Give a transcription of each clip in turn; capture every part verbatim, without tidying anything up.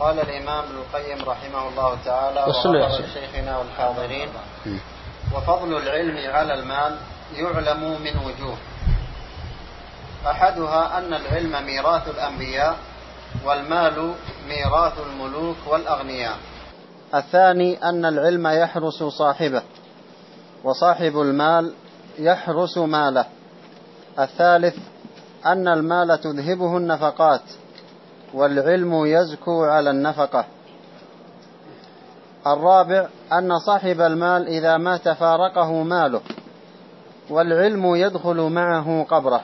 قال الإمام ابن القيم رحمه الله تعالى وغفر شيخنا والحاضرين: وفضل العلم على المال يعلم من وجوه، أحدها أن العلم ميراث الأنبياء، والمال ميراث الملوك والأغنياء. الثاني أن العلم يحرس صاحبه، وصاحب المال يحرس ماله. الثالث أن المال تذهبه النفقات، والعلم يزكو على النفقة. الرابع أن صاحب المال إذا مات فارقه ماله، والعلم يدخل معه قبره.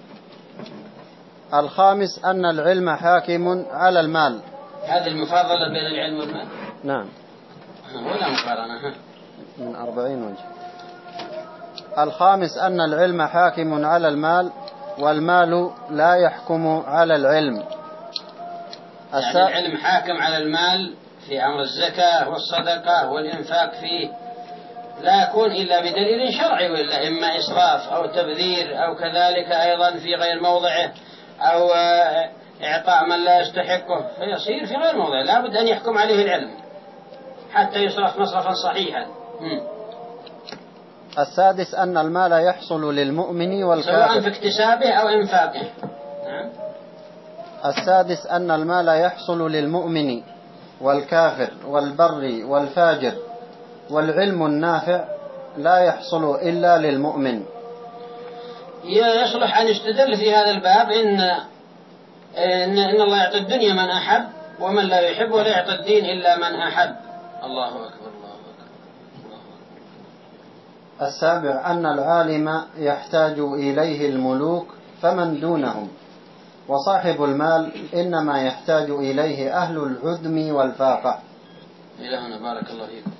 الخامس أن العلم حاكم على المال. هذه المفاضلة بين العلم والمال؟ نعم. ولا مقارنة؟ من أربعين وجه. الخامس أن العلم حاكم على المال، والمال لا يحكم على العلم. يعني العلم حاكم على المال في أمر الزكاة والصدقة والإنفاق فيه، لا يكون إلا بدليل شرعي، وإلا إما إسراف أو تبذير، أو كذلك أيضا في غير موضعه، أو إعطاء من لا يستحقه، فيصير في غير موضعه. لا بد أن يحكم عليه العلم حتى يصرف مصرفا صحيحا. م. السادس أن المال يحصل للمؤمن والكافر سواء في اكتسابه أو إنفاقه. نعم. السادس أن المال يحصل للمؤمن والكافر والبر والفاجر، والعلم النافع لا يحصل إلا للمؤمن. يصلح أن يستدل في هذا الباب إن إن, إن الله يعطي الدنيا من أحب، ومن لا يحب ولا يعطي الدين إلا من أحب. الله أكبر الله أكبر الله أكبر. السابع أن العالم يحتاج إليه الملوك فمن دونهم، وصاحب المال إنما يحتاج إليه أهل العدم والفاقة. إلى هنا بارك الله فيكم.